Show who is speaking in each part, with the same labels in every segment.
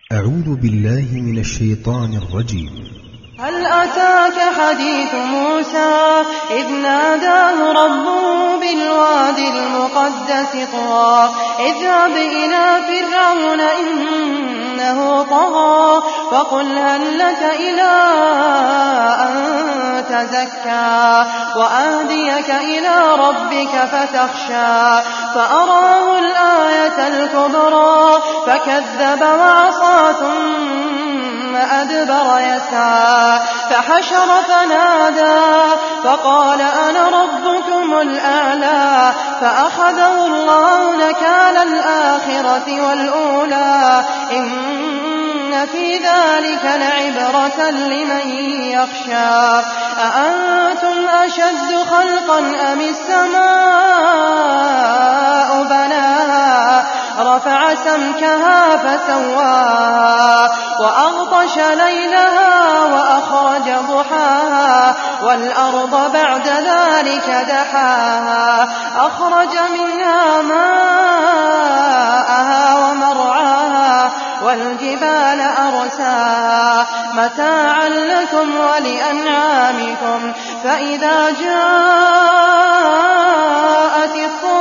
Speaker 1: أعوذ بالله من الشيطان الرجيم.
Speaker 2: هل أتاك حديث موسى إذ ناداه ربه بالوادي المقدس طوى اذهب إلى فرعون إنه طغى فقل هل لك إلى أن تزكى وأهديك إلى ربك فتخشى فأراه الآية الكبرى فكذب وعصى ثم أدبر يسعى فحشر فنادى فقال أنا ربكم الأعلى فأخذه الله نكال الآخرة والأولى إن في ذلك لعبرة لمن يخشى أأنتم أشد خلقا أم السماء بناها رفع سمكها فسواها وأغطش ليلها وأخرج ضحاها والأرض بعد ذلك دحاها أخرج منها ماءها ومرعاها والجبال أرساها متاعا لكم ولأنعامكم فإذا جاءت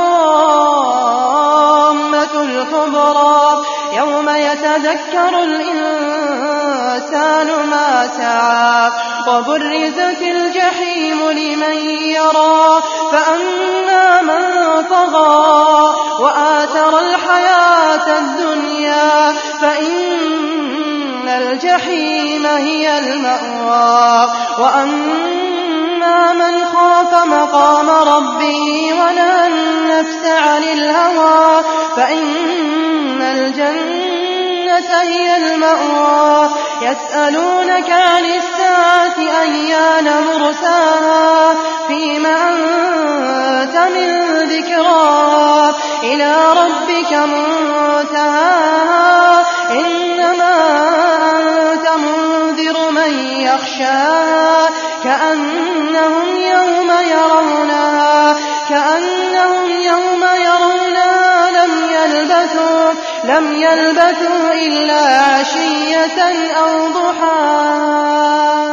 Speaker 2: الطامة الكبرى يوم يتذكر الإنسان ما سعى وبرزت الجحيم لمن يرى فأما من طغى وآثر الحياة الدنيا فإن الجحيم هي المأوى وأما من خاف مقام ربه ونهى النفس عن الهوى فإن الجنة هي المأوى يسألونك عن الساعة أيان مرساها فيما أنت من ذكراها إلى ربك منتهاها إنما أنت منذر من يخشاها كأنهم يوم يرونها لم يلبثوا إلا عشية أو ضحاها.